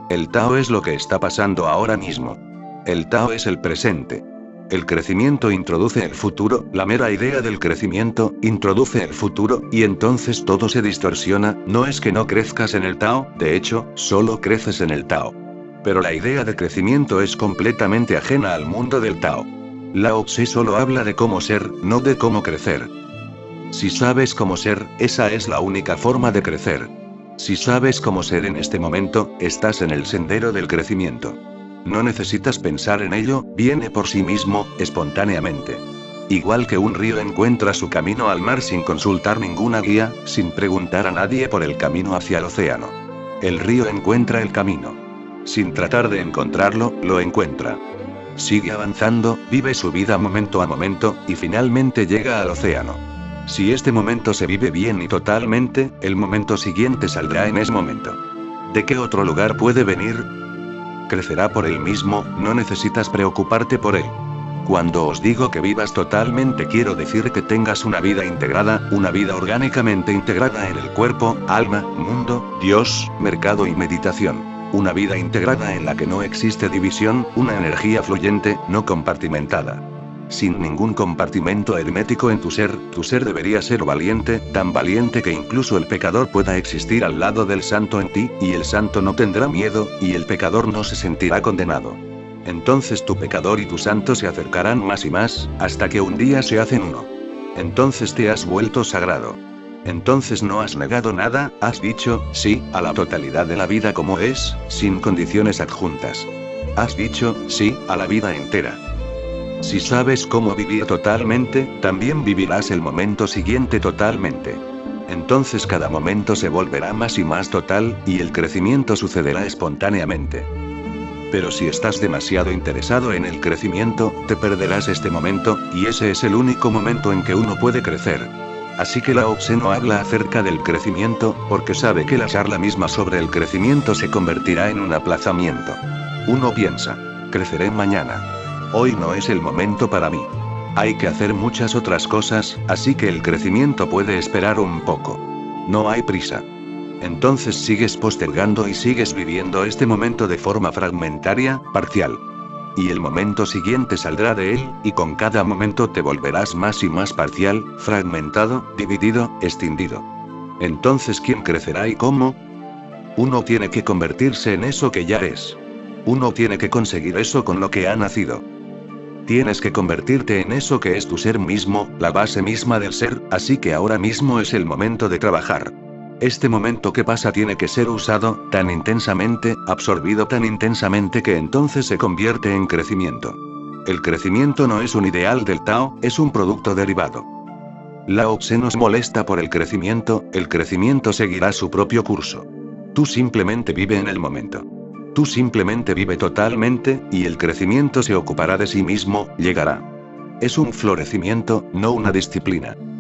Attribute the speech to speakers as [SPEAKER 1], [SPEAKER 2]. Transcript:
[SPEAKER 1] El Tao es lo que está pasando ahora mismo. El Tao es el presente. El crecimiento introduce el futuro, la mera idea del crecimiento, introduce el futuro, y entonces todo se distorsiona. No es que no crezcas en el Tao, de hecho, solo creces en el Tao. Pero la idea de crecimiento es completamente ajena al mundo del Tao. Lao Tse solo habla de cómo ser, no de cómo crecer. Si sabes cómo ser, esa es la única forma de crecer. Si sabes cómo ser en este momento, estás en el sendero del crecimiento. No necesitas pensar en ello, viene por sí mismo, espontáneamente. Igual que un río encuentra su camino al mar sin consultar ninguna guía, sin preguntar a nadie por el camino hacia el océano. El río encuentra el camino. Sin tratar de encontrarlo, lo encuentra. Sigue avanzando, vive su vida momento a momento, y finalmente llega al océano. Si este momento se vive bien y totalmente, el momento siguiente saldrá en ese momento. ¿De qué otro lugar puede venir? Crecerá por él mismo, no necesitas preocuparte por él. Cuando os digo que vivas totalmente, quiero decir que tengas una vida integrada, una vida orgánicamente integrada en el cuerpo, alma, mundo, Dios, mercado y meditación. Una vida integrada en la que no existe división, una energía fluyente, no compartimentada. Sin ningún compartimento hermético en tu ser debería ser valiente, tan valiente que incluso el pecador pueda existir al lado del santo en ti, y el santo no tendrá miedo, y el pecador no se sentirá condenado. Entonces tu pecador y tu santo se acercarán más y más, hasta que un día se hacen uno. Entonces te has vuelto sagrado. Entonces no has negado nada, has dicho, sí, a la totalidad de la vida como es, sin condiciones adjuntas. Has dicho, sí, a la vida entera. Si sabes cómo vivir totalmente, también vivirás el momento siguiente totalmente. Entonces cada momento se volverá más y más total, y el crecimiento sucederá espontáneamente. Pero si estás demasiado interesado en el crecimiento, te perderás este momento, y ese es el único momento en que uno puede crecer. Así que Lao Tse no habla acerca del crecimiento, porque sabe que la charla misma sobre el crecimiento se convertirá en un aplazamiento. Uno piensa, creceré mañana. Hoy no es el momento para mí. Hay que hacer muchas otras cosas, así que el crecimiento puede esperar un poco. No hay prisa. Entonces sigues postergando y sigues viviendo este momento de forma fragmentaria, parcial. Y el momento siguiente saldrá de él, y con cada momento te volverás más y más parcial, fragmentado, dividido, extinguido. Entonces, ¿quién crecerá y cómo? Uno tiene que convertirse en eso que ya es. Uno tiene que conseguir eso con lo que ha nacido. Tienes que convertirte en eso que es tu ser mismo, la base misma del ser, así que ahora mismo es el momento de trabajar. Este momento que pasa tiene que ser usado, tan intensamente, absorbido tan intensamente que entonces se convierte en crecimiento. El crecimiento no es un ideal del Tao, es un producto derivado. Lao Tse nos molesta por el crecimiento seguirá su propio curso. Tú simplemente vive en el momento. Tú simplemente vive totalmente, y el crecimiento se ocupará de sí mismo, llegará. Es un florecimiento, no una disciplina.